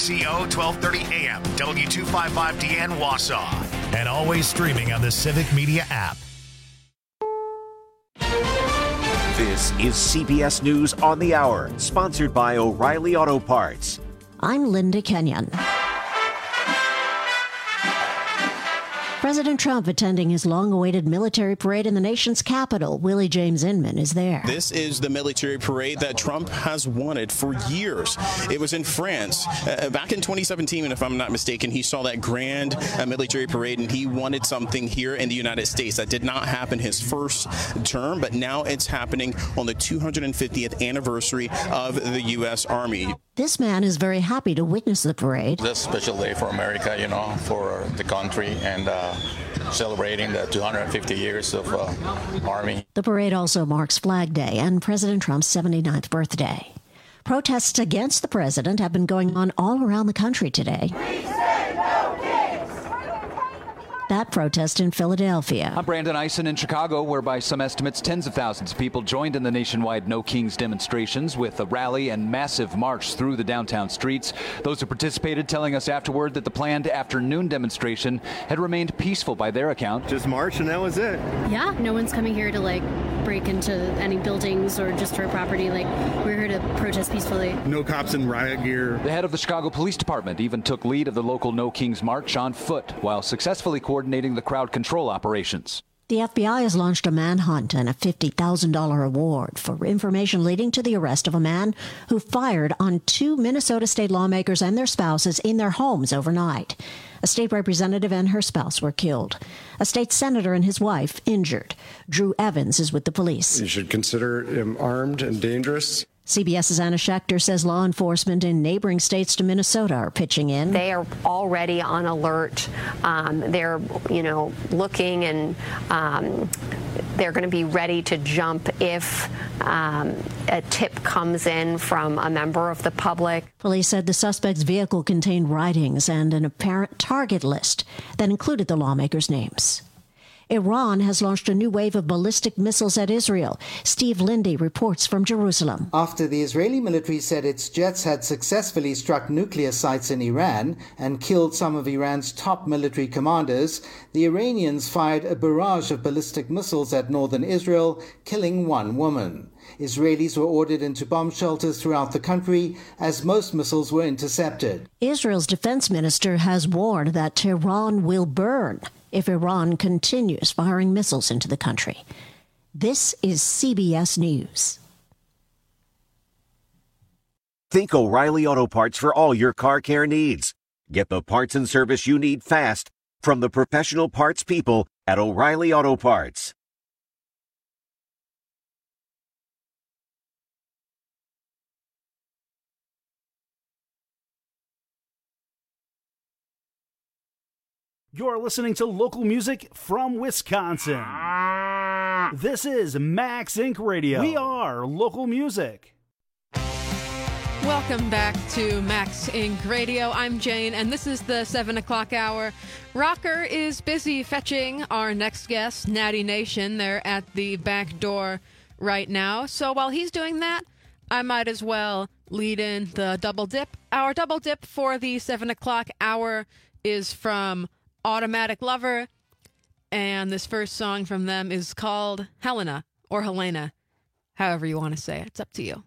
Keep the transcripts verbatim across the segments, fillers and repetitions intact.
X E O twelve thirty A M, W two fifty-five D N Wausau, and always streaming on the Civic Media app. This is C B S News on the Hour, sponsored by O'Reilly Auto Parts. I'm Linda Kenyon. President Trump attending his long-awaited military parade in the nation's capital. Willie James Inman is there. This is the military parade that Trump has wanted for years. It was in France uh, back in twenty seventeen, and if I'm not mistaken, he saw that grand uh, military parade, and he wanted something here in the United States. That did not happen his first term, but now it's happening on the two hundred fiftieth anniversary of the U S Army. This man is very happy to witness the parade. It's a special day for America, you know, for the country, and uh, celebrating the two hundred fifty years of uh, Army. The parade also marks Flag Day and President Trump's seventy-ninth birthday. Protests against the president have been going on all around the country today. We say no kings! That protest in Philadelphia. I'm Brandon Eisen in Chicago, where by some estimates, tens of thousands of people joined in the nationwide No Kings demonstrations with a rally and massive march through the downtown streets. Those who participated telling us afterward that the planned afternoon demonstration had remained peaceful by their account. Just march and that was it. Yeah, no one's coming here to like break into any buildings or destroy property. Like, we're here to protest peacefully. No cops in riot gear. The head of the Chicago Police Department even took lead of the local No Kings march on foot while successfully coordinating the crowd control operations. The F B I has launched a manhunt and a fifty thousand dollars award for information leading to the arrest of a man who fired on two Minnesota state lawmakers and their spouses in their homes overnight. A state representative and her spouse were killed. A state senator and his wife injured. Drew Evans is with the police. You should consider him armed and dangerous. CBS's Anna Schechter says law enforcement in neighboring states to Minnesota are pitching in. They are already on alert. Um, they're, you know, looking, and um, they're going to be ready to jump if um, a tip comes in from a member of the public. Police said the suspect's vehicle contained writings and an apparent target list that included the lawmakers' names. Iran has launched a new wave of ballistic missiles at Israel. Steve Lindy reports from Jerusalem. After the Israeli military said its jets had successfully struck nuclear sites in Iran and killed some of Iran's top military commanders, the Iranians fired a barrage of ballistic missiles at northern Israel, killing one woman. Israelis were ordered into bomb shelters throughout the country as most missiles were intercepted. Israel's defense minister has warned that Tehran will burn if Iran continues firing missiles into the country. This is C B S News. Think O'Reilly Auto Parts for all your car care needs. Get the parts and service you need fast from the professional parts people at O'Reilly Auto Parts. You're listening to local music from Wisconsin. This is Max Incorporated. Radio. We are local music. Welcome back to Max Incorporated. Radio. I'm Jane, and this is the seven o'clock hour. Rocker is busy fetching our next guest, Natty Nation. They're at the back door right now. So while he's doing that, I might as well lead in the double dip. Our double dip for the seven o'clock hour is from Automatic Lover, and this first song from them is called Helena, or Helena, however you want to say it. It's up to you.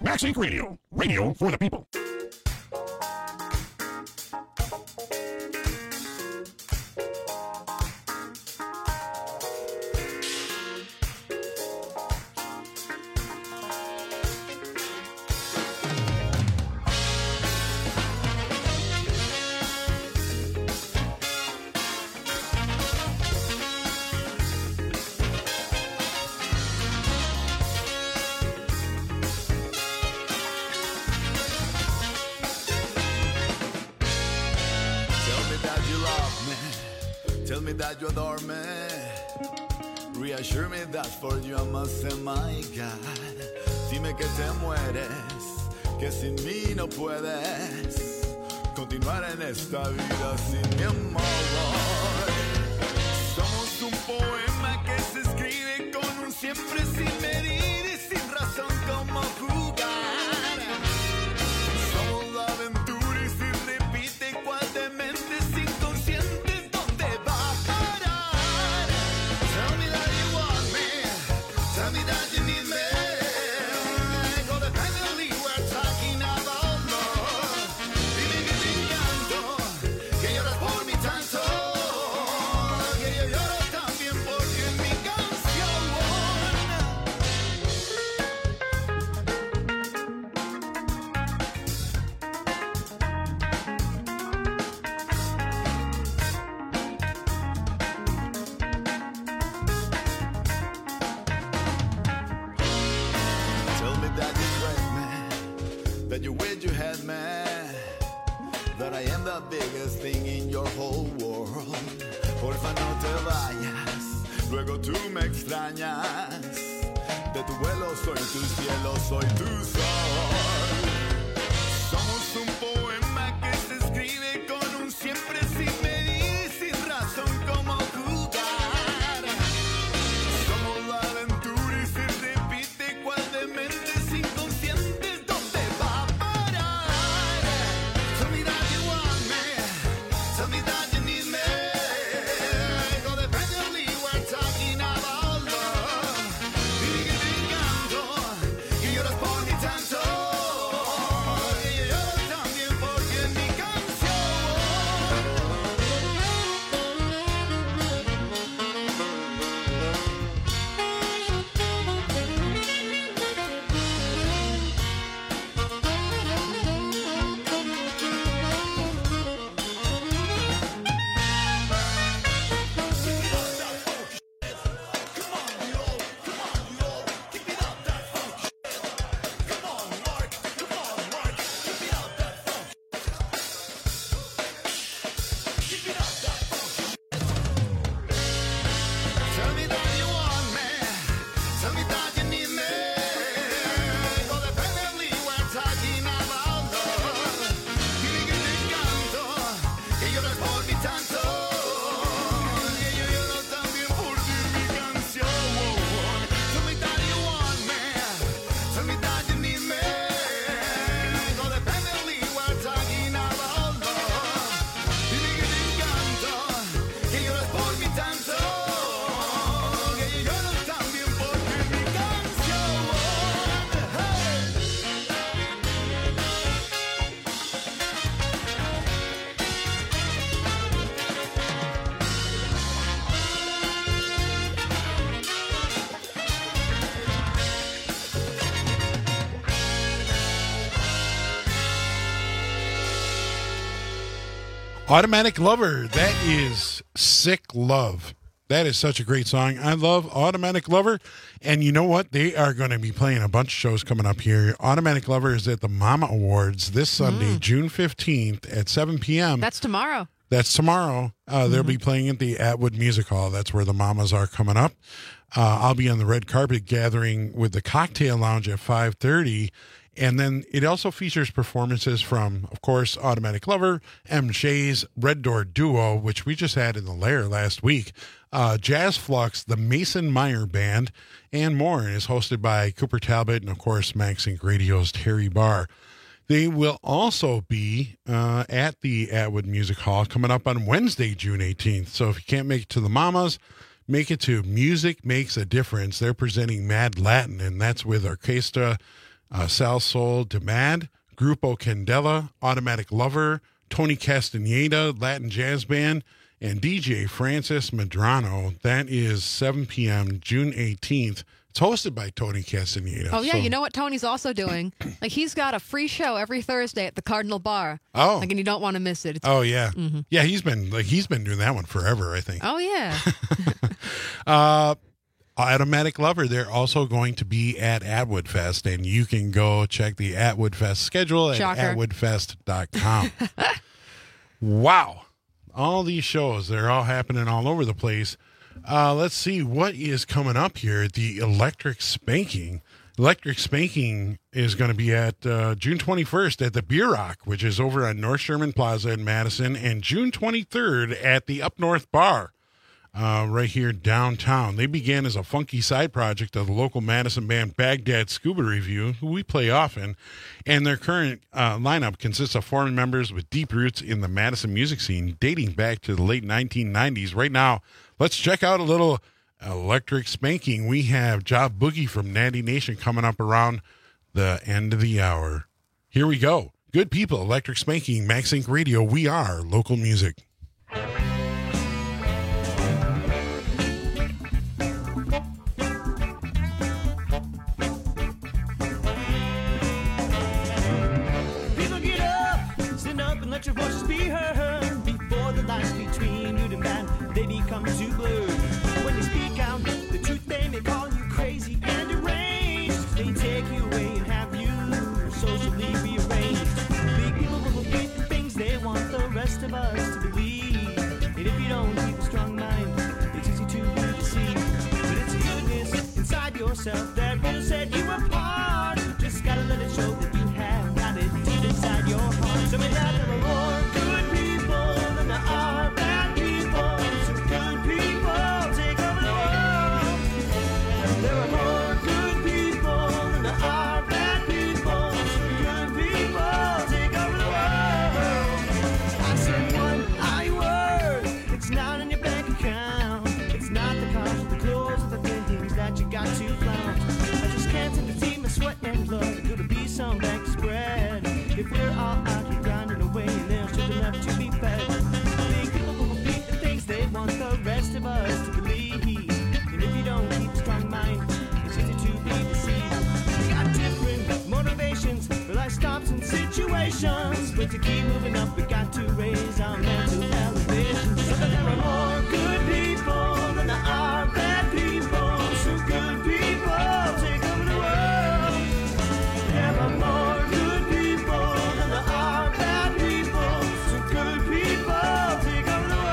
Max Inc Radio. Radio for the people. You adore me. Reassure me that for you I must say my God. Dime que te mueres, que sin mí no puedes continuar en esta vida sin mi amor. Somos un poema que se escribe con un siempre sin medir y sin razón como jugar. Somos la aventura y si repite cual de mentes inconscientes. That you wish you had me, that I am the biggest thing in your whole world. Porfa no te vayas, luego tú me extrañas. De tu vuelo soy tu cielo, soy tu sol. Somos un poema que se escribe con un siempre sin medir y sin razón como jugar. Somos la aventura y se repite cual de mentes inconscientes. Automatic Lover, that is Sick Love. That is such a great song. I love Automatic Lover. And you know what? They are going to be playing a bunch of shows coming up here. Automatic Lover is at the Mama Awards this Sunday, mm. June fifteenth at seven p.m. That's tomorrow. That's tomorrow. Uh, mm-hmm. They'll be playing at the Atwood Music Hall. That's where the Mamas are coming up. Uh, I'll be on the red carpet gathering with the Cocktail Lounge at five thirty. And then it also features performances from, of course, Automatic Lover, M. Shays, Red Door Duo, which we just had in the Lair last week, uh, Jazz Flux, the Mason Meyer Band, and more. And is hosted by Cooper Talbot and, of course, Max Inc Radio's Terry Barr. They will also be uh, at the Atwood Music Hall coming up on Wednesday, June eighteenth. So if you can't make it to the Mamas, make it to Music Makes a Difference. They're presenting Mad Latin, and that's with Orchestra uh, Sal Sol de Mad, Grupo Candela, Automatic Lover, Tony Castaneda, Latin Jazz Band, and D J Francis Medrano. That is seven p.m. June eighteenth. It's hosted by Tony Castaneda. Oh, yeah. So- You know what Tony's also doing? Like, he's got a free show every Thursday at the Cardinal Bar. Oh. Like, and you don't want to miss it. It's, Oh yeah, Mhm. yeah. He's been like he's been doing that one forever, I think. Oh, yeah. Uh, Automatic Lover. They're also going to be at Atwood Fest, and you can go check the Atwood Fest schedule at Shocker. atwood fest dot com. Wow, all these shows, they're all happening all over the place. Uh, let's see what is coming up here. The Electric Spanking. Electric Spanking is going to be at uh, June twenty-first at the Beer Rock, which is over on North Sherman Plaza in Madison, and June twenty-third at the Up North Bar, uh, right here downtown. They began as a funky side project of the local Madison band Baghdad Scuba Review, who we play often, and their current uh, lineup consists of four members with deep roots in the Madison music scene dating back to the late nineteen nineties. Right now, let's check out a little Electric Spanking. We have Job Boogie from Natty Nation coming up around the end of the hour. Here we go. Good people, Electric Spanking, Max Inc Radio. We are local music. People get up, stand up and let your voices be heard. Before the lines between good and bad, they become too blurred. When they speak out the truth, they may call you crazy and deranged. They take you away and have you socially rearranged. Big people will repeat the things they want the rest of us to believe. And if you don't keep a strong mind, it's easy to be deceived. But it's goodness inside yourself that will set you apart. Just gotta let it show that you have got it deep inside your heart. So may that there are more good people than there are bad people. So good people take over the world. There are more good people than there are bad people. So good people take over the world. I said one I word. It's not in your bank account. It's not the cars or the clothes or the things that you got to flaunt. I just can't seem to see my sweat and blood. Could it be some back spread? If we're all out here grinding away and there's children left to be fed. Big people will repeat the things they want the rest of us to believe. And if you don't keep a strong mind, it's easy to be deceived. We got different motivations for life stops and situations. But to keep moving up, we got to raise our mental elevation. So that there are more good people than there are bad people. So good people take over the world. There are more good people than there are bad people. So good people take over the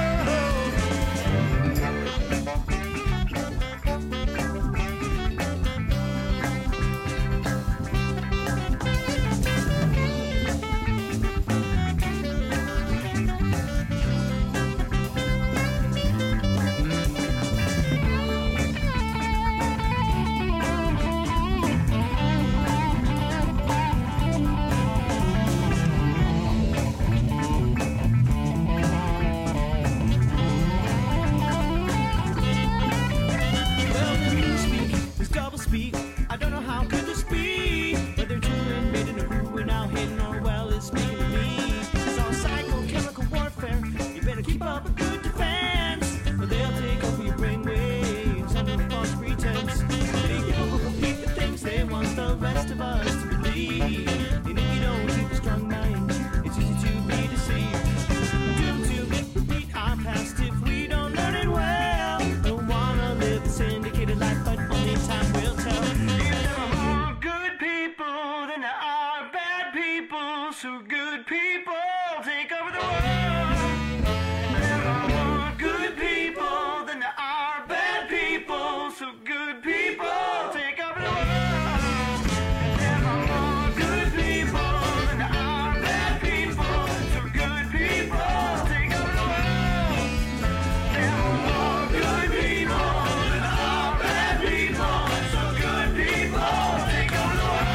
Well, then you speak, this double speak. I don't know how could this be. Whether children made in a crew and now hidden or well is speaking to me. It's all psychochemical warfare. You better keep up a good defense, or they'll take over your brainwaves under a false pretense. Big people will repeat the things they want the rest of us to believe. And if you don't keep a strong mind, it's easy to be deceived. Doomed to repeat our past if we don't learn it well. Don't wanna live a syndicated life, but only time will tell. If there are more good people than there are bad people, so good people take over the world. There are more good people than there are bad people, so good people take over the world. There are more good people than there are bad people, so good people take over the world. There are more good people than there are bad people, so good people take over the world.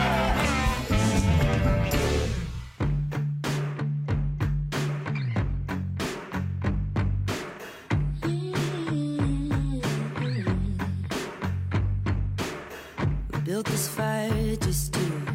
We built this fire just to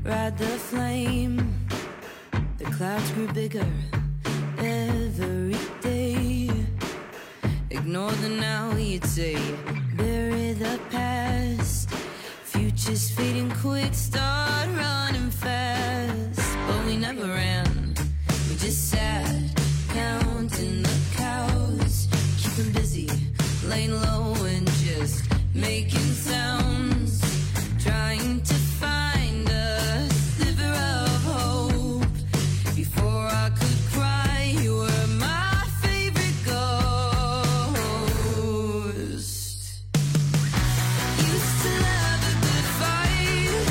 ride the flame. The clouds grew bigger every day. Ignore the now, you'd say. Bury the past. Future's fading quick, start running fast. But we never ran, we just sat, counting the cows. Keeping busy, laying low and just making sounds. Trying to find a sliver of hope. Before I could cry, you were my favorite ghost. Used to love a good fight.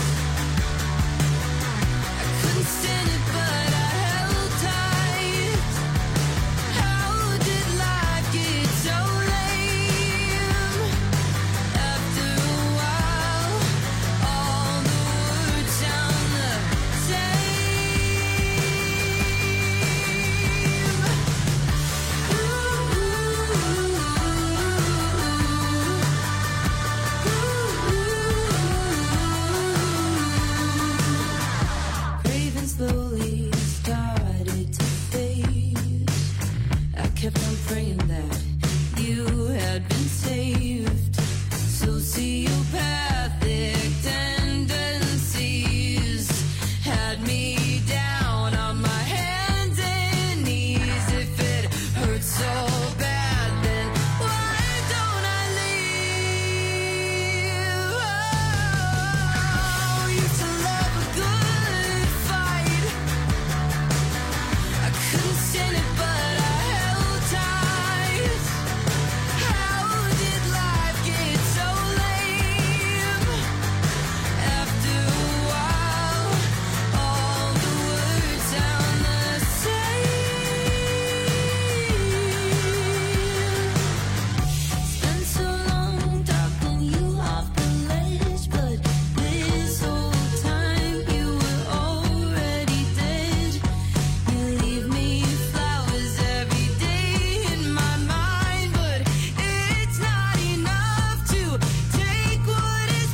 I couldn't stand it, but I held tight. How did life get so lame? After a while, all the words sound the same. Craving slowly started to fade. I kept on praying that you had been saved. Sociopathic tendencies had me down on my hands and knees. If it hurts so bad, then why don't I leave? Oh, used to love a good fight. I couldn't stand it, but I held tight. How did life get so lame? After a while, all the words sound the same. Spent so long talking you off the ledge, but this whole time you were already dead. You leave me flowers every day in my mind, but it's not enough to take what is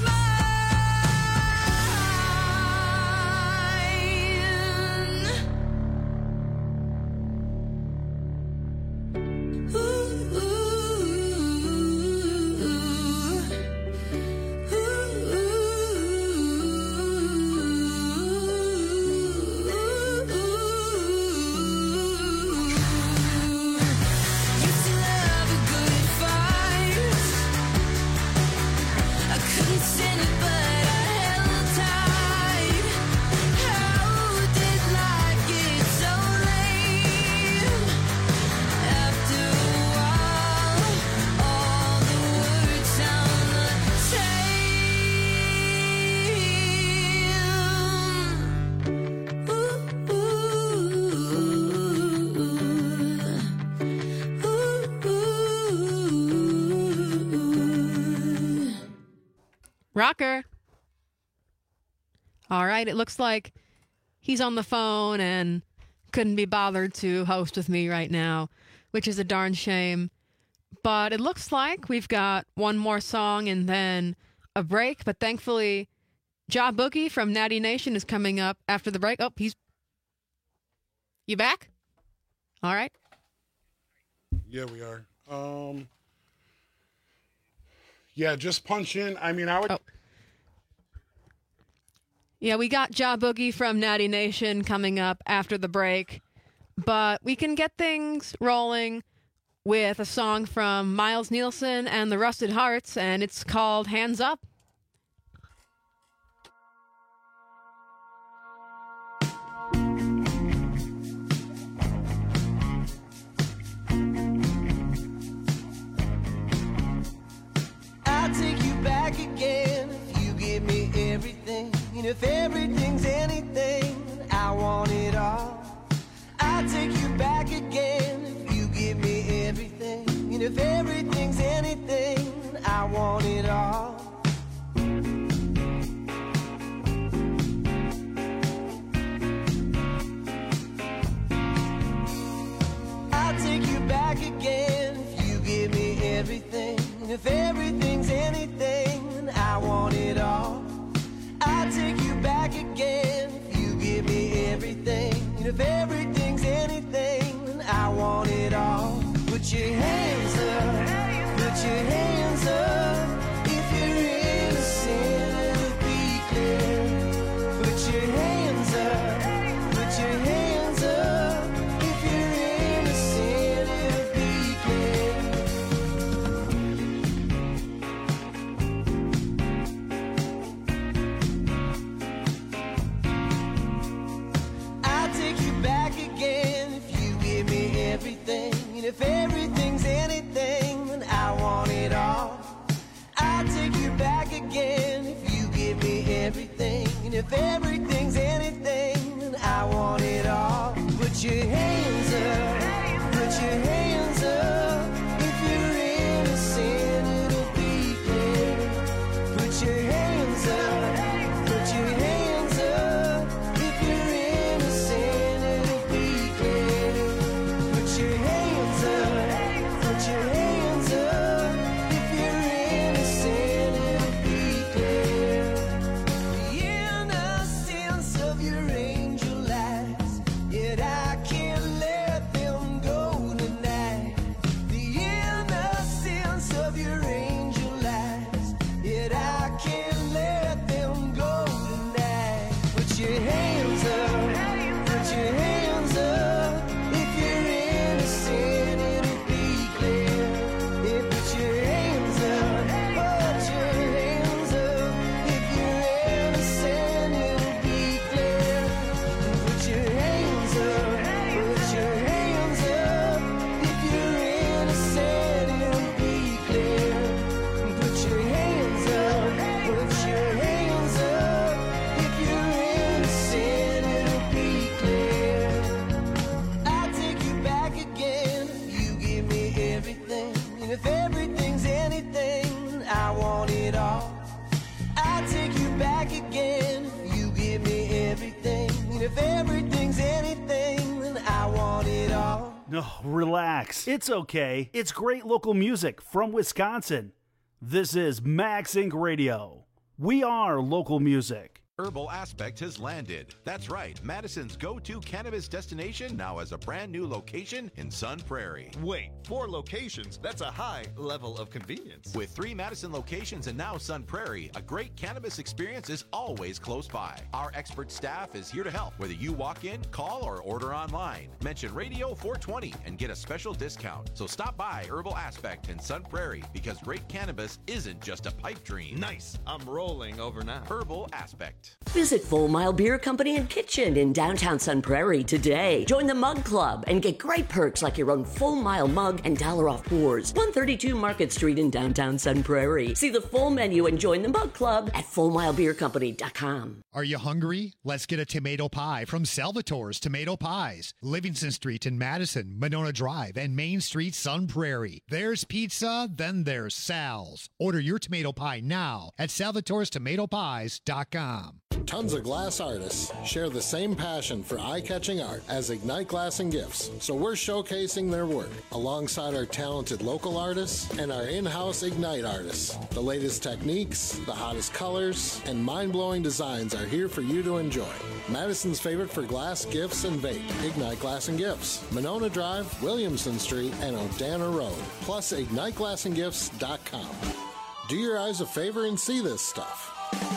Used to love a good fight. I couldn't stand it, but I held tight. How did life get so lame? After a while, all the words sound the same. Rocker. All right, it looks like he's on the phone and couldn't be bothered to host with me right now, which is a darn shame. But it looks like we've got one more song and then a break. But thankfully, Ja Boogie from Natty Nation is coming up after the break. Oh, he's... You back? All right. Yeah, we are. Um, yeah, just punch in. I mean, I would. Oh. Yeah, we got Ja Boogie from Natty Nation coming up after the break. But we can get things rolling with a song from Miles Nielsen and the Rusted Hearts, and it's called Hands Up. I'll take you back again if you give me everything. And if everything's anything, I want it all. I'll take you back again if you give me everything. And if everything's anything, I want it all. I'll take you back again if you give me everything. And if everything's anything, I want it all. I'll take you back again. if everything's anything, then I want it all. I'll take you back again if you give me everything. And if everything's anything, then I want it all. Put your hands up, put your hands up. If you're innocent, it'll be clear. Put your hands up, put your hands up. If you're innocent, it'll be clear. Put your hands up, put your hands up. If you're innocent, it'll be clear. The innocence of your angel eyes, yet I can't let them go tonight. The innocence of your angel eyes, yet I can't let them go tonight. Put your hands up, put your hands up. If you're innocent, it'll be clear. Yeah, put your hands up, put your hands up. If you're innocent, it'll be clear. Put your hands up, put your hands up. If you're innocent, it'll be clear. Put your hands up, put your hands up. If you're innocent, it'll be clear. I'll take you back again if you give me everything. And if everything's anything, I want it all. I'll take you back again if you give me everything. And if everything's anything, then I want it all. No, relax. It's okay. It's great local music from Wisconsin. This is Max Incorporated. Radio. We are local music. Herbal Aspect has landed. That's right, Madison's go-to cannabis destination now has a brand new location in Sun Prairie. Wait, four locations? That's a high level of convenience. With three Madison locations and now Sun Prairie, a great cannabis experience is always close by. Our expert staff is here to help, whether you walk in, call, or order online. Mention Radio four twenty and get a special discount. So stop by Herbal Aspect in Sun Prairie because great cannabis isn't just a pipe dream. Nice. I'm rolling over now. Herbal Aspect. Visit Full Mile Beer Company and Kitchen in downtown Sun Prairie today. Join the Mug Club and get great perks like your own Full Mile mug and dollar off pours. one thirty-two Market Street in downtown Sun Prairie. See the full menu and join the Mug Club at full mile beer company dot com. Are you hungry? Let's get a tomato pie from Salvatore's Tomato Pies. Livingston Street in Madison, Monona Drive, and Main Street, Sun Prairie. There's pizza, then there's Sal's. Order your tomato pie now at salvatores tomato pies dot com. Tons of glass artists share the same passion for eye-catching art as Ignite Glass and Gifts, so we're showcasing their work alongside our talented local artists and our in-house Ignite artists. The latest techniques, the hottest colors, and mind-blowing designs are here for you to enjoy. Madison's favorite for glass, gifts, and vape, Ignite Glass and Gifts, Monona Drive, Williamson Street, and Odana Road, plus ignite glass and gifts dot com. Do your eyes a favor and see this stuff.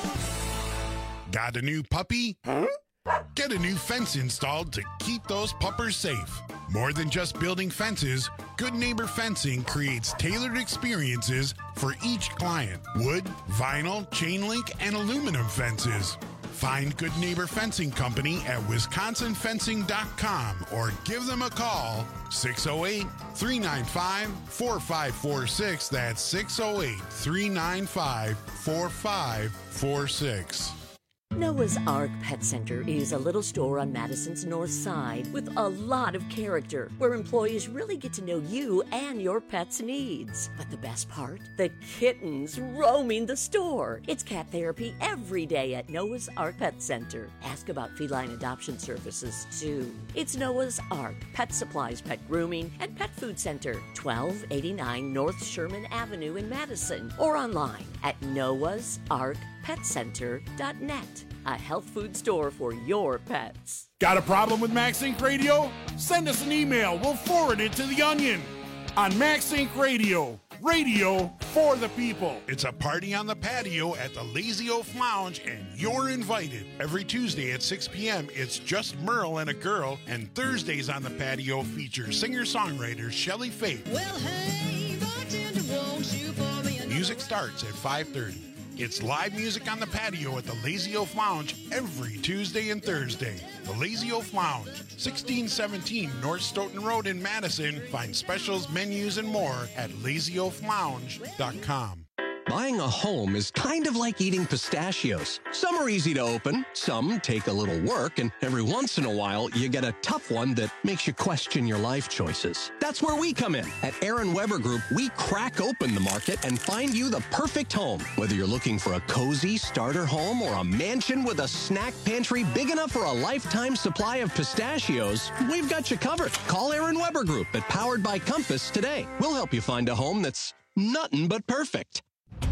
Got a new puppy? Huh? Get a new fence installed to keep those puppers safe. More than just building fences, Good Neighbor Fencing creates tailored experiences for each client. Wood, vinyl, chain link, and aluminum fences. Find Good Neighbor Fencing Company at wisconsin fencing dot com or give them a call, six oh eight, three nine five, four five four six. That's six oh eight, three nine five, four five four six. Noah's Ark Pet Center is a little store on Madison's north side with a lot of character, where employees really get to know you and your pet's needs. But the best part? The kittens roaming the store. It's cat therapy every day at Noah's Ark Pet Center. Ask about feline adoption services, too. It's Noah's Ark Pet Supplies, Pet Grooming, and Pet Food Center, twelve eighty-nine North Sherman Avenue in Madison, or online at noahs ark pet center dot net. A health food store for your pets. Got a problem with Max Inc Radio? Send us an email. We'll forward it to The Onion. On Max Inc Radio, radio for the people. It's a party on the patio at the Lazy Oaf Lounge, and you're invited. Every Tuesday at six p.m., it's just Merle and a girl, and Thursdays on the patio feature singer-songwriter Shelley Faith. Well, hey, bartender, won't you pour me another? Music starts at five thirty. It's live music on the patio at the Lazy Oaf Lounge every Tuesday and Thursday. The Lazy Oaf Lounge, sixteen seventeen North Stoughton Road in Madison. Find specials, menus, and more at lazy oaf lounge dot com. Buying a home is kind of like eating pistachios. Some are easy to open, some take a little work, and every once in a while, you get a tough one that makes you question your life choices. That's where we come in. At Aaron Weber Group, we crack open the market and find you the perfect home. Whether you're looking for a cozy starter home or a mansion with a snack pantry big enough for a lifetime supply of pistachios, we've got you covered. Call Aaron Weber Group at Powered by Compass today. We'll help you find a home that's nothing but perfect.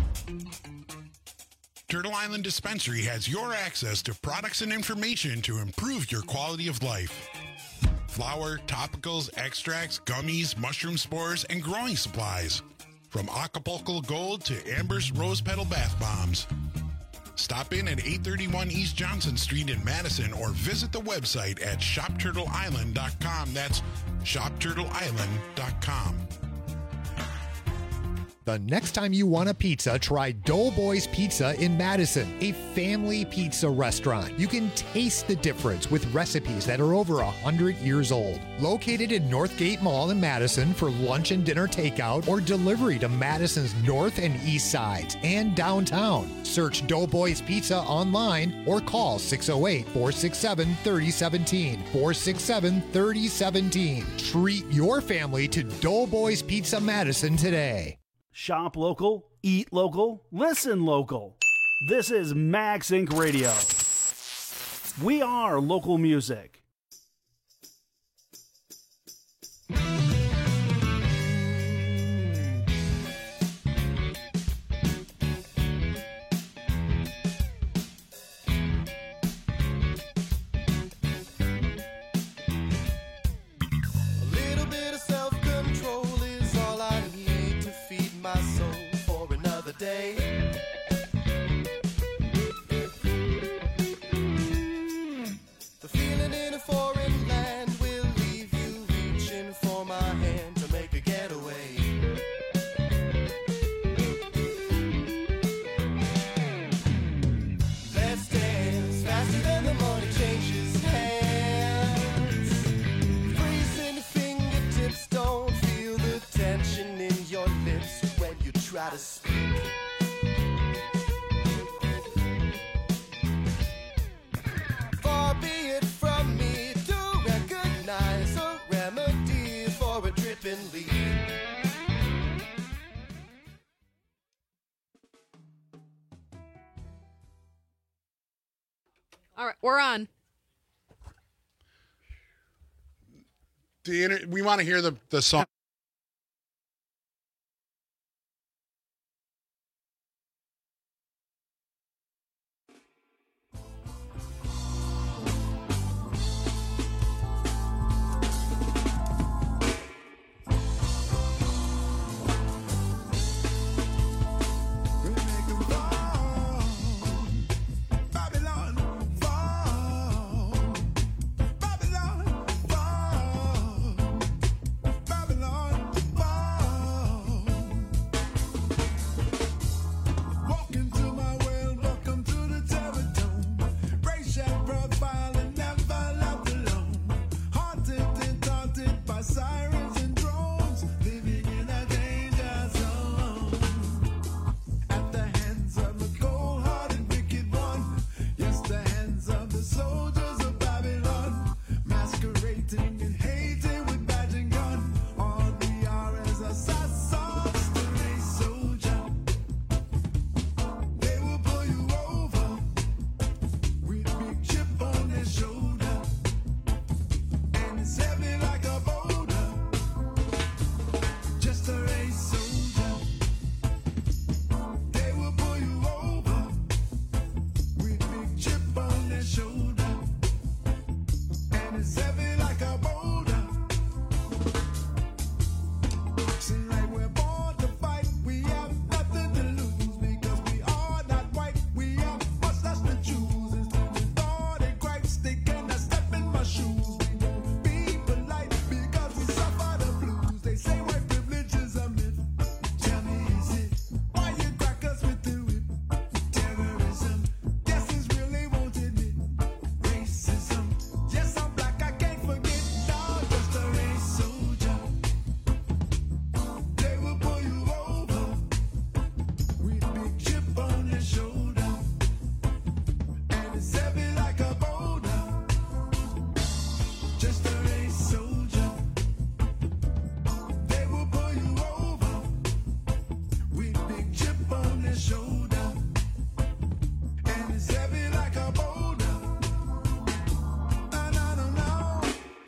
Turtle Island Dispensary has your access to products and information to improve your quality of life. Flour, topicals, extracts, gummies, mushroom spores, and growing supplies. From Acapulco Gold to Amber's Rose Petal Bath Bombs. Stop in at eight thirty-one East Johnson Street in Madison or visit the website at shop turtle island dot com. That's shop turtle island dot com. The next time you want a pizza, try Doughboys Pizza in Madison, a family pizza restaurant. You can taste the difference with recipes that are over one hundred years old. Located in Northgate Mall in Madison for lunch and dinner takeout or delivery to Madison's north and east sides and downtown. Search Doughboys Pizza online or call six oh eight, four six seven, three oh one seven, four six seven, three oh one seven. Treat your family to Doughboys Pizza Madison today. Shop local, eat local, listen local. This is Max Incorporated. Radio. We are local music. Try to speak. Far be it from me to recognize a remedy for a dripping leaf. All right, we're on. The inter- we want to hear the, the song. Babylon, just a race soldier. They will pull you over with big chip on their shoulder, and it's heavy like a boulder. And I don't know.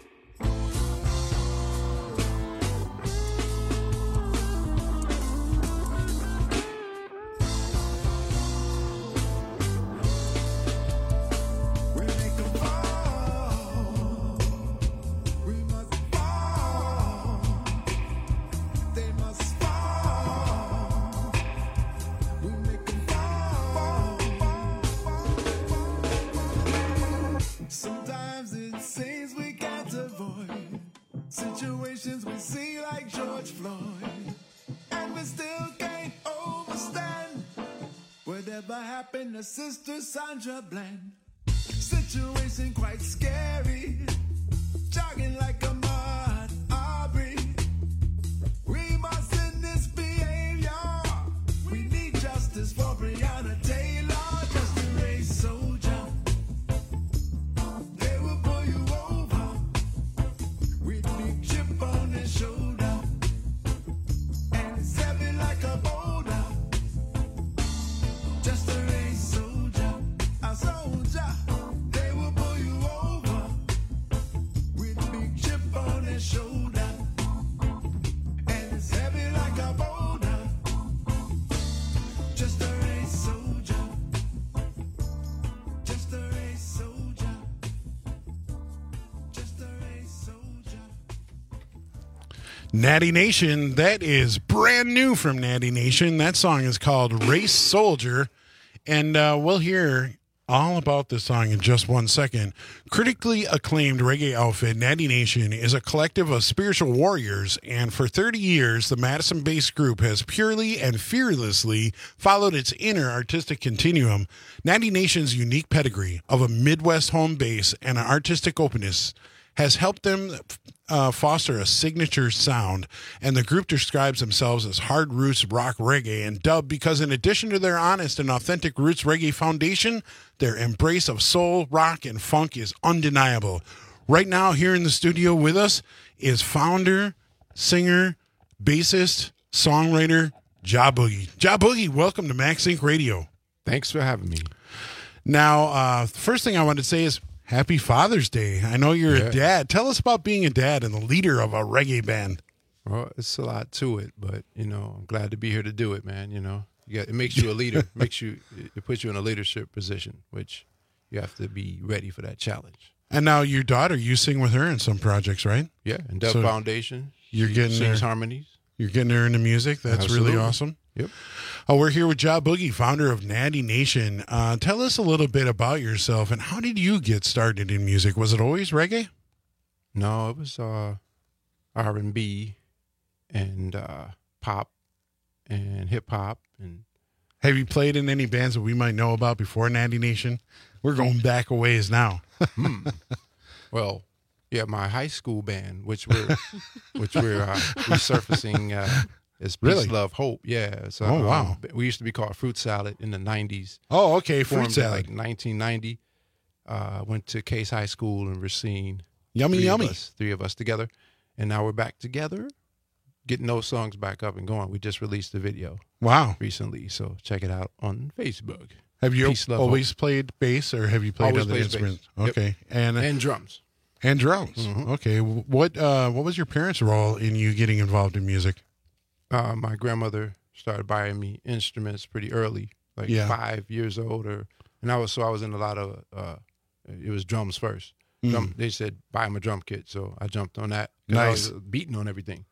We make them fall. We must fall. They must fall. We make them fall. Sometimes it seems we can't avoid situations we see like George Floyd, and we still can't overstand whatever happened to Sister Sandra Bland. Situation quite scary, jogging like a mud Aubrey. We mustn't misbehavior. We need justice for Breonna Taylor, just a race soldier. They will pull you over with big chip on their shoulder, and it's heavy like a boulder. Just a race soldier, a soldier. They will pull you over with big chip on their shoulder, and it's heavy like a boulder. Just a race soldier, just a race soldier, just a race soldier. Natty Nation, that is brand new from Natty Nation. That song is called Race Soldier, and uh, we'll hear all about this song in just one second. Critically acclaimed reggae outfit, Natty Nation is a collective of spiritual warriors, and for thirty years, the Madison-based group has purely and fearlessly followed its inner artistic continuum. Natty Nation's unique pedigree of a Midwest home base and an artistic openness has helped them uh, foster a signature sound, and the group describes themselves as hard roots rock reggae and dub because in addition to their honest and authentic roots reggae foundation, their embrace of soul, rock, and funk is undeniable. Right now here in the studio with us is founder, singer, bassist, songwriter, Ja Boogie. Ja Boogie, welcome to Max Inc Radio. Thanks for having me. Now, uh, the first thing I want to say is Happy Father's Day. I know you're Yeah. a dad. Tell us about being a dad and the leader of a reggae band. Well, it's a lot to it, but you know, I'm glad to be here to do it, man. You know, you got, it makes you a leader. makes you it puts you in a leadership position, which you have to be ready for that challenge. And now your daughter, you sing with her in some projects, right? Yeah, and Dub So Foundation. You're she getting sings her, harmonies. You're getting her into music. That's Absolutely. really awesome. Yep. Oh, we're here with Ja Boogie, founder of Natty Nation. Uh, tell us a little bit about yourself and how did you get started in music? Was it always reggae? No, it was uh, R and B and uh, pop and hip hop. And Have you played in any bands that we might know about before Natty Nation? We're going back a ways now. hmm. Well, yeah, my high school band, which we're which we're uh, resurfacing, uh, is Peace, Really? Love, Hope. Yeah. So, Oh, wow. um, we used to be called Fruit Salad in the nineties. Oh, okay, Fruit Formed in, Salad. like nineteen ninety. Uh, went to Case High School in Racine. Yummy, three yummy. Of us, three of us together, and now we're back together, getting those songs back up and going. We just released the video. Wow. Recently, so check it out on Facebook. Have you Peace, Love, always Hope. played bass or have you played Always other plays instruments? bass. Yep. Okay. And And drums. And drums. Mhm. Okay. What uh, what was your parents' role in you getting involved in music? Uh, my grandmother started buying me instruments pretty early, like Yeah. five years old, or and I was so I was in a lot of uh, it was drums first. Drum, Mm. They said buy him a drum kit, so I jumped on that. 'Cause I Nice. was beating on everything,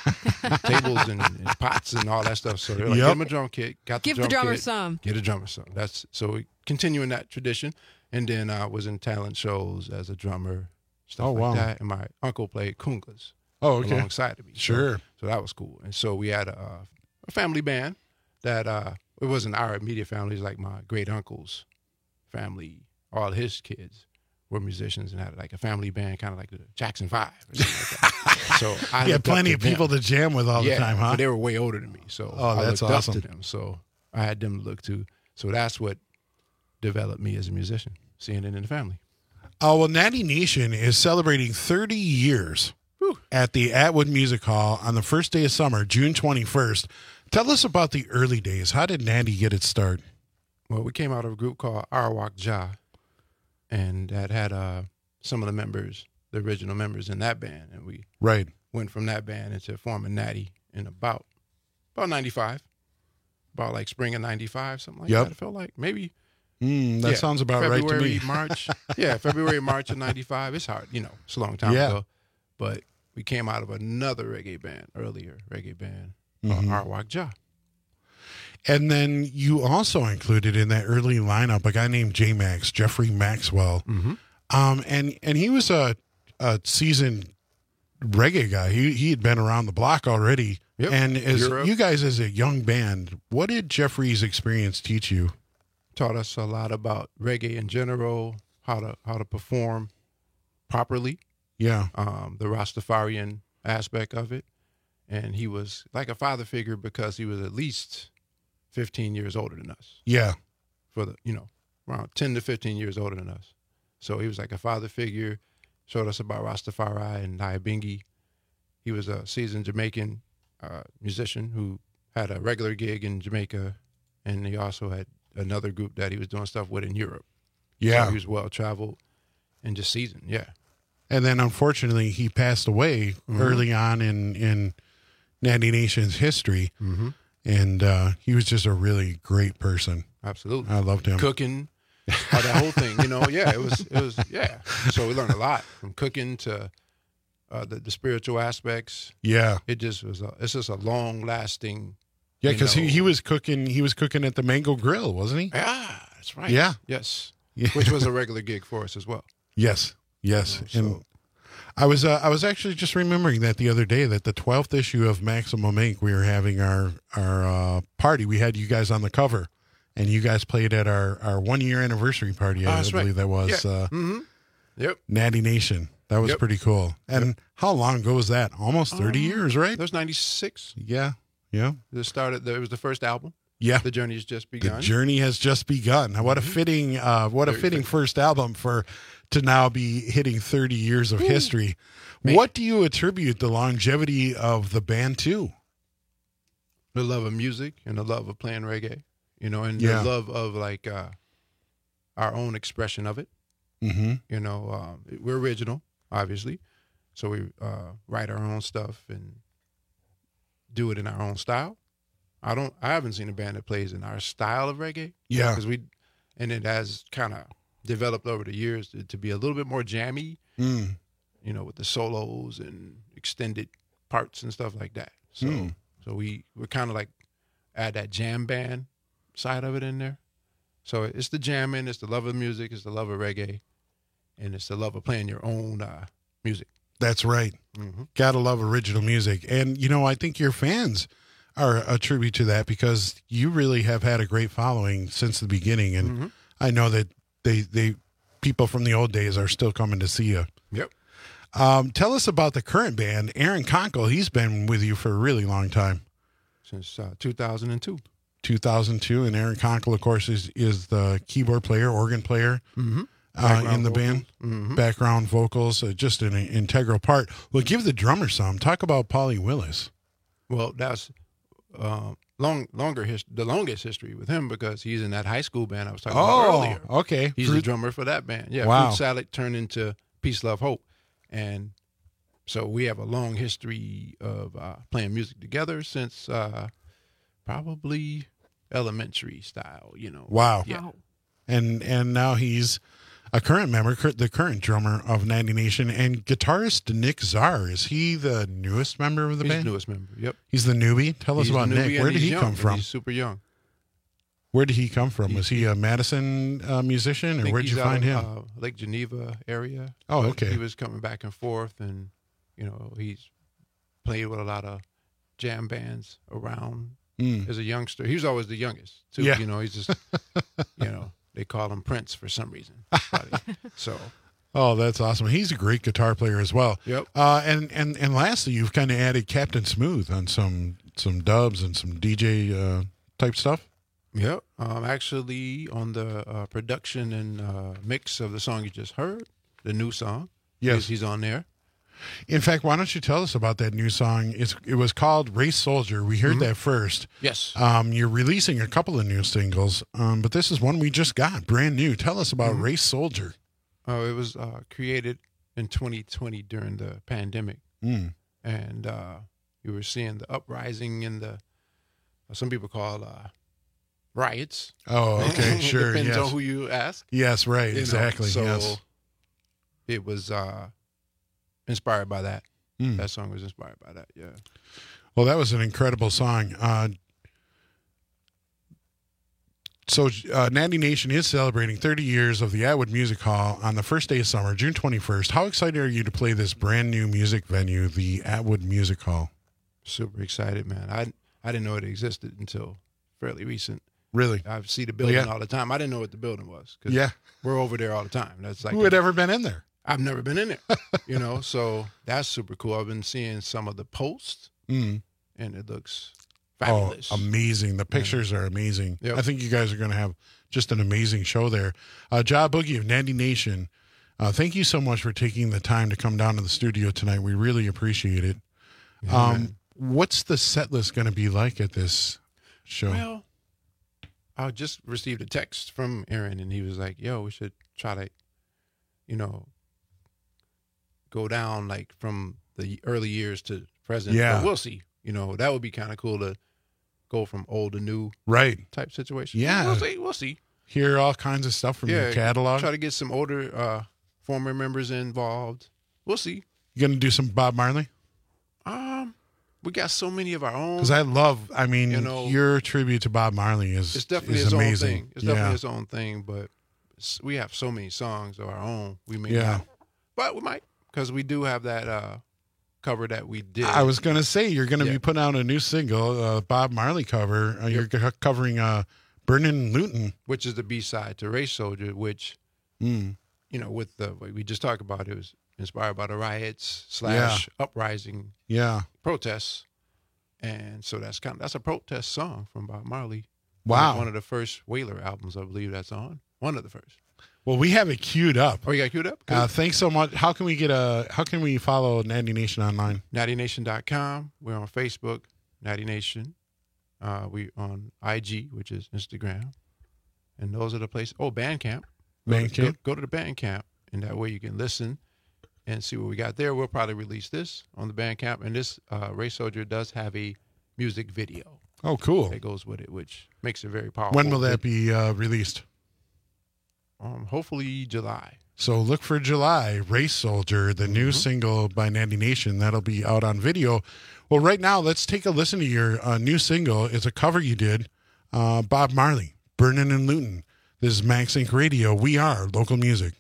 tables and, and pots and all that stuff. So they're like, Yep. get him a drum kit. Got the Give the drum drummer kit, some. Get a drummer some. That's so we continuing that tradition, and then I was in talent shows as a drummer, stuff Oh, like wow. that. And my uncle played congas. Oh, okay. Alongside of me. So- Sure. So, that was cool. And so we had a, a family band that uh, it wasn't our immediate family. It was like my great uncle's family. All his kids were musicians and had like a family band, kind of like the Jackson Five. Or something like that. So I You had looked up plenty to of people them. to jam with all the Yeah, time, huh? But they were way older than me, so Oh, I that's looked awesome. up to them. So I had them to look to. So that's what developed me as a musician, seeing it in the family. Oh, well, Natty Nation is celebrating thirty years Whew. at the Atwood Music Hall on the first day of summer, June twenty-first. Tell us about the early days. How did Natty get its start? Well, we came out of a group called Arawak Jah, and that had uh, some of the members, the original members in that band, and we right. went from that band into forming Natty in about about ninety-five, about like spring of ninety-five, something like yep. that. It felt like maybe. Mm, that yeah, sounds about February, right to me. March. Yeah, February, March of ninety-five. It's hard, you know, it's a long time yeah. ago. But we came out of another reggae band, earlier reggae band, mm-hmm. called Arawak Jah. And then you also included in that early lineup a guy named J Max, Jeffrey Maxwell. Mm-hmm. Um, and, and he was a, a seasoned reggae guy. He he had been around the block already. Yep. And as Europe. you guys as a young band, what did Jeffrey's experience teach you? Taught us a lot about reggae in general, how to how to perform properly. Yeah. Um, the Rastafarian aspect of it. And he was like a father figure because he was at least fifteen years older than us. Yeah. For the, you know, around ten to fifteen years older than us. So he was like a father figure, showed us about Rastafari and Nyabingi. He was a seasoned Jamaican uh, musician who had a regular gig in Jamaica, and he also had another group that he was doing stuff with in Europe. Yeah. So he was well-traveled and just seasoned, yeah. And then, unfortunately, he passed away mm-hmm. early on in, in Natty Nation's history. Mm-hmm. And uh, he was just a really great person. Absolutely. I loved him. Cooking, all that whole thing, you know, yeah, it was, it was, yeah. So we learned a lot from cooking to uh, the, the spiritual aspects. Yeah. It just was, a, it's just a long-lasting. Yeah, because he, he was cooking, he was cooking at the Mango Grill, wasn't he? Yeah, that's right. Yeah. Yes. Yeah. Which was a regular gig for us as well. Yes. Yes. You know, and so. I was uh, I was actually just remembering that the other day that the twelfth issue of Maximum Ink, we were having our our uh, party. We had you guys on the cover, and you guys played at our, our one year anniversary party. Oh, I that's believe right. that was Yeah. uh, mm-hmm. Yep. Natty Nation. That was Yep. pretty cool. And Yep. how long ago was that? Almost thirty Um, years, right? That was ninety-six. Yeah. Yeah. It started. It was the first album. Yeah. The journey has just begun. The journey has just begun. What a fitting, uh, what a Very fitting fitting. first album for to now be hitting thirty years of Ooh. history. Man. What do you attribute the longevity of the band to? The love of music and the love of playing reggae, you know, and Yeah. the love of like uh, our own expression of it. Mm-hmm. You know, um, we're original, obviously, so we uh, write our own stuff and do it in our own style. I don't. I haven't seen a band that plays in our style of reggae. Yeah. because we, and it has kind of developed over the years to, to be a little bit more jammy. Mm. You know, with the solos and extended parts and stuff like that. So, Mm. so we we're kind of like add that jam band side of it in there. So it's the jamming, it's the love of music, it's the love of reggae, and it's the love of playing your own uh, music. That's right. Mm-hmm. Gotta love original music. And, you know, I think your fans are a tribute to that because you really have had a great following since the beginning. And Mm-hmm. I know that they, they, people from the old days are still coming to see you. Yep. Um, tell us about the current band, Aaron Conkle. He's been with you for a really long time. Since uh, two thousand two. two thousand two. And Aaron Conkle, of course, is, is the keyboard player, organ player. Mm-hmm. Uh, in the band, Mm-hmm. background vocals, uh, just an integral part. Well, give the drummer some. Talk about Paulie Willis. Well, that's uh, long, longer his, the longest history with him because he's in that high school band I was talking about Oh, earlier. okay. He's Fruit- the drummer for that band. Yeah, Wow. Fruit Salad turned into Peace, Love, Hope. And so we have a long history of uh, playing music together since uh, probably elementary style, you know. Wow. Yeah. And and now he's a current member, cur- the current drummer of Natty Nation, and guitarist Nick Czar. Is he the newest member of the He's band? the newest member, yep. He's the newbie? Tell us He's about the newbie Nick. and Where did he's he young, come and from? He's super young. Where did he come from? Was he a Madison uh, musician, I or think where'd you he's out find of, him? Uh, Lake Geneva area. Oh, But okay. He was coming back and forth, and you know he's played with a lot of jam bands around Mm. as a youngster. He was always the youngest too. Yeah. You know, he's just you know they call him Prince for some reason. Probably. So Oh, that's awesome. He's a great guitar player as well. Yep. Uh, and, and, and lastly, you've kind of added Captain Smooth on some some dubs and some D J uh, type stuff. Yep. Um, actually, on the uh, production and uh, mix of the song you just heard, the new song. Yes. He's, he's on there. In fact, why don't you tell us about that new song? It's, it was called Race Soldier. We heard Mhm. that first. Yes. Um, you're releasing a couple of new singles, um, but this is one we just got, brand new. Tell us about Mhm. Race Soldier. Oh, it was uh, created in twenty twenty during the pandemic. Mm. And uh, you were seeing the uprising in the, uh, some people call uh, riots. Oh, okay, sure. Depends yes. on who you ask. Yes, right, You know, exactly. So yes. it was uh, inspired by that. Mm. That song was inspired by that, yeah. Well, that was an incredible song. Uh, so, uh, Natty Nation is celebrating thirty years of the Atwood Music Hall on the first day of summer, June twenty-first. How excited are you to play this brand new music venue, the Atwood Music Hall? Super excited, man. I I didn't know it existed until fairly recent. Really? I see the building Yeah. all the time. I didn't know what the building was. 'Cause Yeah. we're over there all the time. That's like Who had ever been in there? I've never been in there, you know. So that's super cool. I've been seeing some of the posts, Mm. and it looks fabulous. Oh, amazing. The pictures are amazing. Yep. I think you guys are going to have just an amazing show there. Uh, Ja Boogie of Natty Nation, uh, thank you so much for taking the time to come down to the studio tonight. We really appreciate it. Yeah, um, man. what's the set list going to be like at this show? Well, I just received a text from Aaron, and he was like, "Yo, we should try to, you know, go down like from the early years to present. Yeah. But we'll see. You know, that would be kind of cool to go from old to new, Right. type situation. Yeah. we'll see. We'll see. Hear all kinds of stuff from yeah, your catalog. Try to get some older uh, former members involved. We'll see. You going to do some Bob Marley? Um, we got so many of our own. Because I love, I mean, You know, your tribute to Bob Marley is, It's definitely is his amazing. own thing. It's yeah. definitely his own thing, but s- we have so many songs of our own. We may Yeah. not, but we might, because we do have that uh, cover that we did. I was going to say, you're going to Yeah. be putting out a new single, uh, Bob Marley cover. Uh, You're co- covering uh, Burnin' Luton. which is the B side to Race Soldier, which Mm. you know, with the what we just talked about, it was inspired by the riots slash uprising Yeah. protests, and so that's kind of that's a protest song from Bob Marley. Wow. one of the first Whaler albums, I believe that's on. One of the first. Well, we have it queued up. Oh, you got it queued up? Good. Uh, thanks so much. How can we get a? How can we follow Natty Nation online? natty nation dot com. We're on Facebook, Natty Nation. Uh, we on I G, which is Instagram, and those are the places. Oh, Bandcamp. Go to- Bandcamp? Go, go to the Bandcamp, and that way you can listen and see what we got there. We'll probably release this on the Bandcamp, and this uh, Race Soldier does have a music video. Oh, cool. That goes with it, which makes it very powerful. When will that be uh, released? Um, hopefully July. So look for July, Race Soldier, the new single by Natty Nation. That'll be out on video. Well, right now, let's take a listen to your uh, new single. It's a cover you did, uh, Bob Marley, Burnin' and Luton. This is Max Inc Radio. We are local music.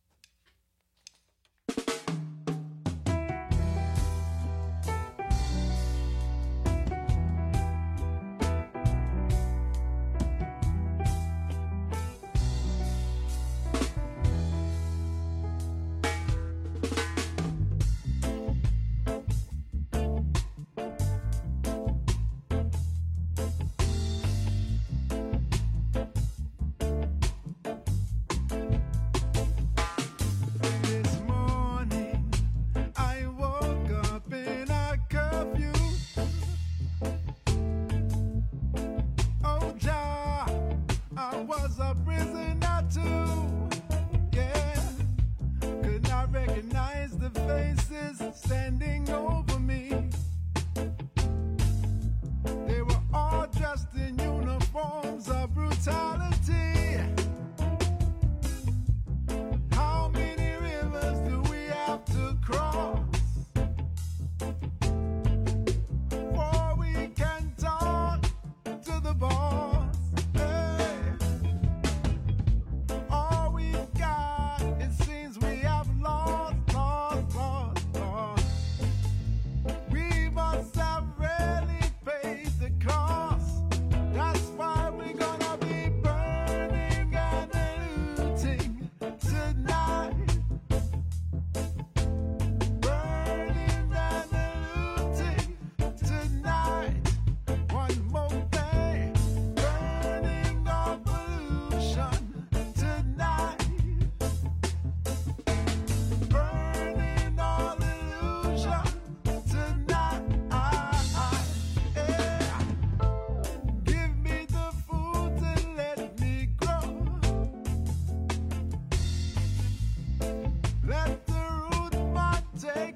This morning, I woke up in a curfew. Oh, Jah, I was a prisoner too. Yeah, could not recognize the faces standing over me. They were all dressed in uniforms of brutality. How many rivers do we have to cross before we can talk to the boss? Hey. All we got, it seems we have lost, lost, lost.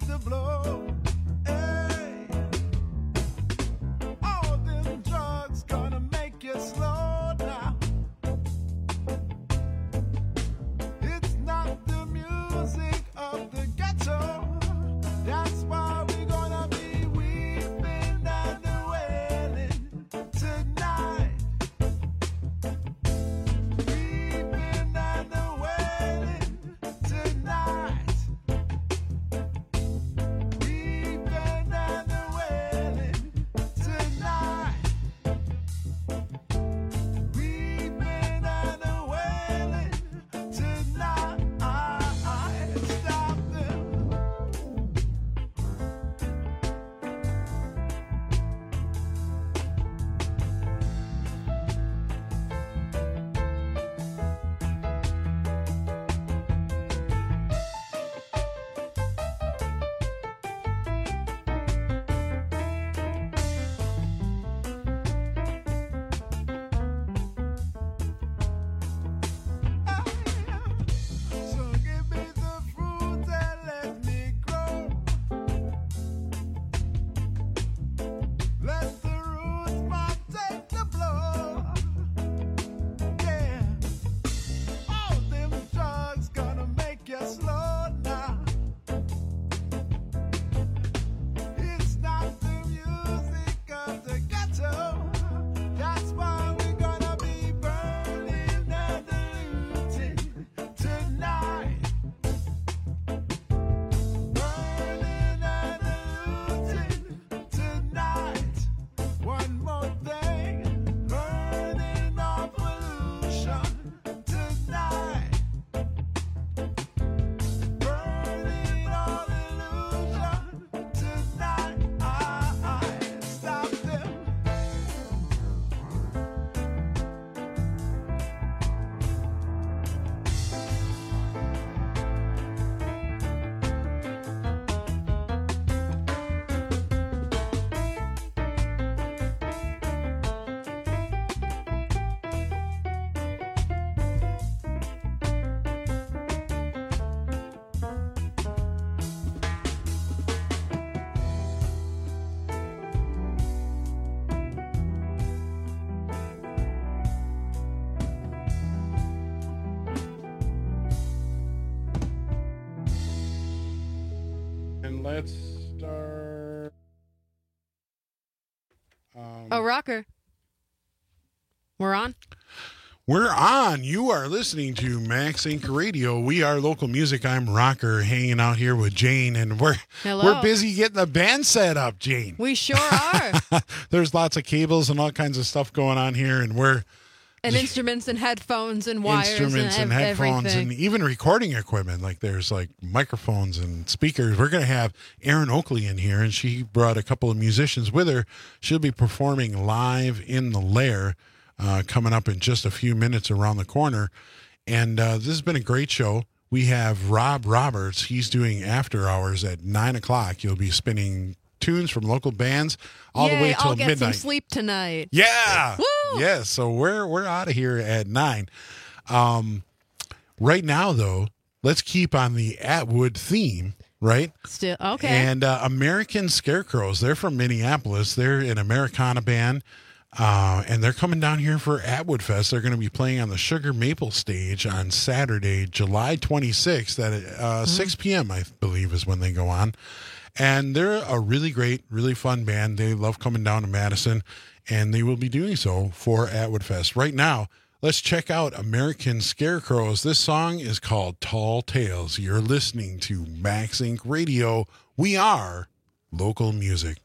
the blow. Hey. All them drugs gonna make you slow down. It's not the music of the ghetto. That's why we're gonna be weeping and wailing tonight. Weeping and wailing tonight. Weeping and wailing tonight. Weeping and wailing tonight. Stop them. So give me the fruit and let me grow. Let the roots part take the blow. Yeah. All them drugs gonna make you slow now. It's not the music of the ghetto. That's why we're gonna be burning and looting tonight. Burning and looting tonight. One more thing, burning all pollution tonight. Burning all illusion tonight. Stop them. And let's start. Um, Oh, Rocker. We're on? We're on. You are listening to Max Inc Radio. We are local music. I'm Rocker, hanging out here with Jane, and we're Hello. we're busy getting the band set up, Jane. We sure are. There's lots of cables and all kinds of stuff going on here, and we're And instruments and headphones and wires instruments and, and, ev- headphones everything. and even recording equipment. Like there's like microphones and speakers. We're going to have Erin Oakley in here, and she brought a couple of musicians with her. She'll be performing live in the Lair uh, coming up in just a few minutes around the corner. And uh, this has been a great show. We have Rob Roberts. He's doing after hours at nine o'clock. You'll be spinning tunes from local bands all Yay, the way till I'll get midnight. some sleep tonight. Yeah. Woo! Yes. So we're we're out of here at nine. Um, right now, though, let's keep on the Atwood theme, right? Still okay. And uh, American Scarecrows. They're from Minneapolis. They're an Americana band. Uh, and they're coming down here for Atwood Fest. They're going to be playing on the Sugar Maple stage on Saturday, July twenty-sixth at uh, mm-hmm. six p.m., I believe, is when they go on. And they're a really great, really fun band. They love coming down to Madison, and they will be doing so for Atwood Fest. Right now, let's check out American Scarecrows. This song is called Tall Tales. You're listening to Max Inc Radio. We are local music.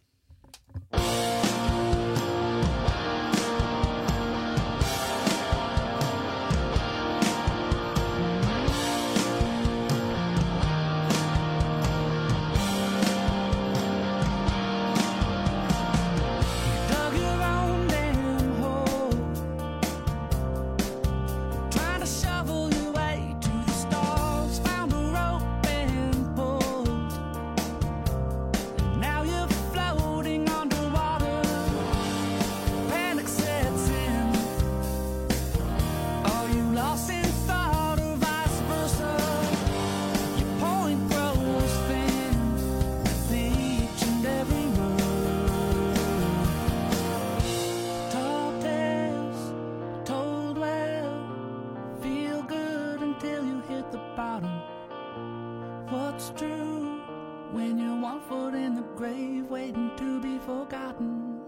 Now you're floating when you're one foot in the grave, waiting to be forgotten.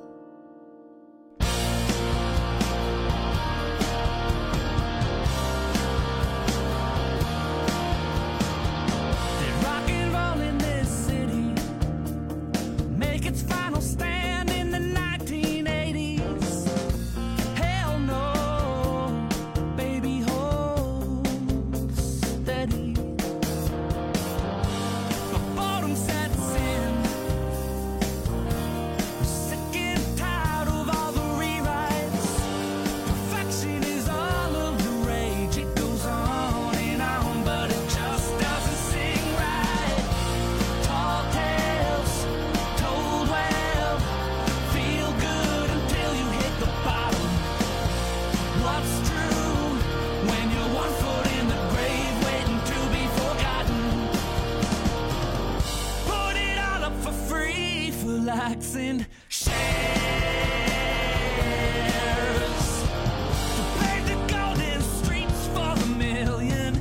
Did rock and roll in this city make its final stand in the nineteen eighties? Hell no, baby, hold steady. But boredom sets in. We're sick and tired of all the rewrites. Perfection is all of the rage. It goes on and on, but it just doesn't sing right. Tall tales told well, feel good until you hit the bottom. What's true when you're one foot in the grave, waiting to be forgotten? Put it all up for free for likes and shares. To pave the golden streets for the million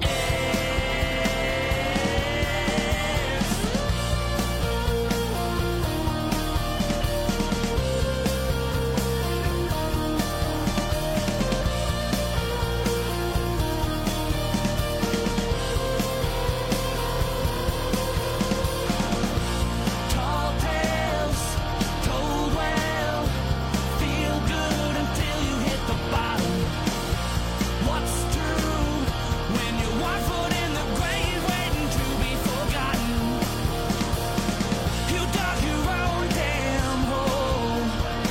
Tall tales told well, feel good until you hit the bottom. What's true when you're one foot in the grave, waiting to be forgotten? You dug your own damn hole.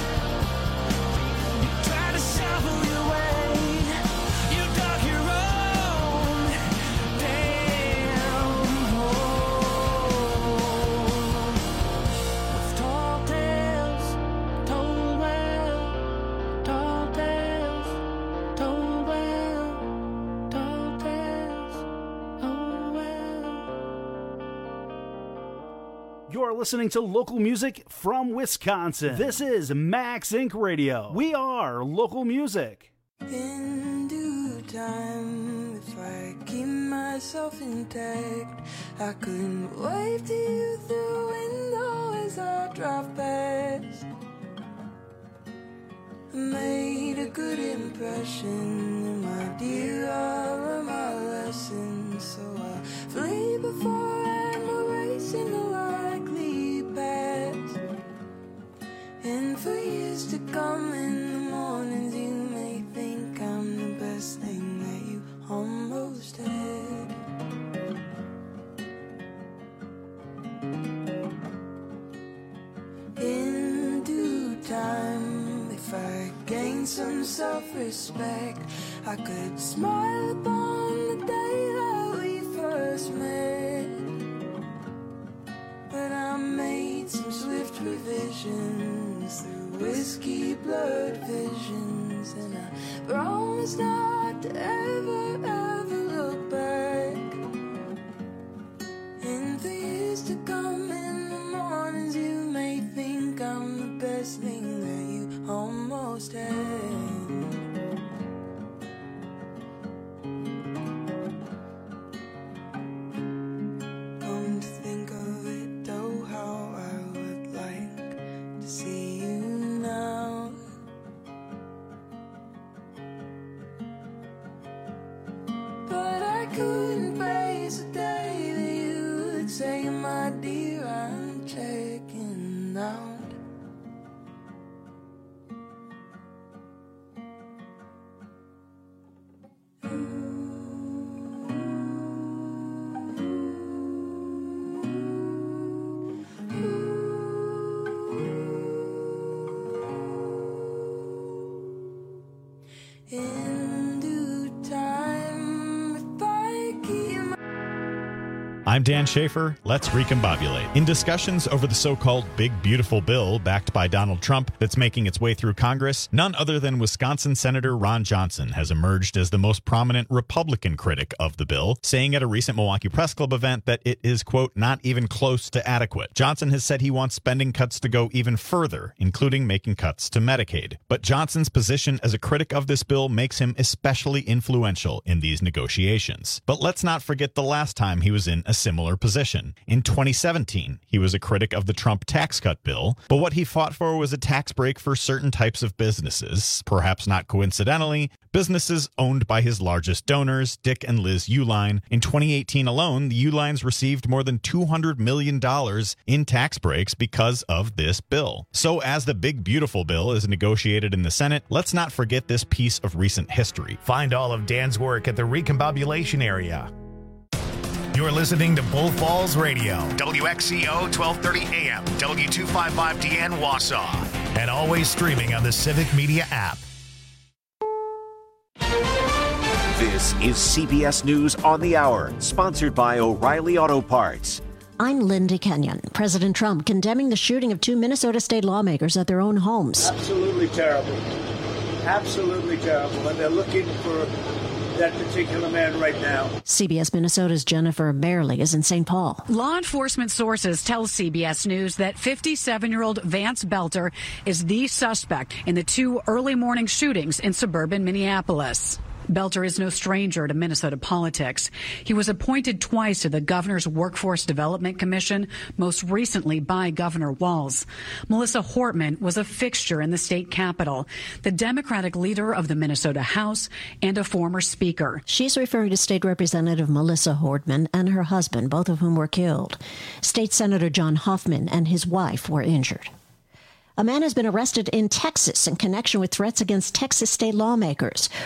You tried to shovel your way. You dug your own damn hole. With tall tales told well, tall tales told well, tall tales told well. You're listening to local music from Wisconsin. This is Max Incorporated. Radio. We are local music. In due time, if I keep myself intact, I couldn't wave to you through the window as I drive past. I made a good impression, and my dear, I learned my lesson. So I flee before I'm erasing the likely past. And for years to come, in the mornings you may think I'm the best thing that you almost had. In due time, if I gain some self-respect, I could smile upon the day that we first met. But I made some swift revisions through whiskey blurred visions, and I promise not to ever, ever look back. In the years to come, in the mornings you may think I'm the best thing that you almost had. Come to think of it, though, how I would like to see you now. But I couldn't face a day that you would say, my dear, I'm checking out. In due time, if I keep my I'm Dan Schaefer. Let's recombobulate. In discussions over the so-called Big Beautiful Bill backed by Donald Trump that's making its way through Congress, none other than Wisconsin Senator Ron Johnson has emerged as the most prominent Republican critic of the bill, saying at a recent Milwaukee Press Club event that it is, quote, not even close to adequate. Johnson has said he wants spending cuts to go even further, including making cuts to Medicaid. But Johnson's position as a critic of this bill makes him especially influential in these negotiations. But let's not forget the last time he was in a similar position. In twenty seventeen, he was a critic of the Trump tax cut bill, but what he fought for was a tax break for certain types of businesses. Perhaps not coincidentally, businesses owned by his largest donors, Dick and Liz Uihlein. In twenty eighteen alone, the Uihleins received more than two hundred million dollars in tax breaks because of this bill. So as the big beautiful bill is negotiated in the Senate, let's not forget this piece of recent history. Find all of Dan's work at the Recombobulation area. You're listening to Bull Falls Radio, W X C O twelve thirty A M, W two fifty-five D N Wausau, and always streaming on the Civic Media app. This is C B S News on the Hour, sponsored by O'Reilly Auto Parts. I'm Lindy Kenyon. President Trump condemning the shooting of two Minnesota state lawmakers at their own homes. Absolutely terrible. Absolutely terrible. And they're looking for that particular man right now. C B S Minnesota's Jennifer Barely is in Saint Paul. Law enforcement sources tell C B S News that fifty-seven-year-old Vance Belter is the suspect in the two early morning shootings in suburban Minneapolis. Belter is no stranger to Minnesota politics. He was appointed twice to the governor's Workforce Development Commission, most recently by Governor Walz. Melissa Hortman was a fixture in the state capitol, the Democratic leader of the Minnesota House and a former speaker. She's referring to State Representative Melissa Hortman and her husband, both of whom were killed. State Senator John Hoffman and his wife were injured. A man has been arrested in Texas in connection with threats against Texas state lawmakers.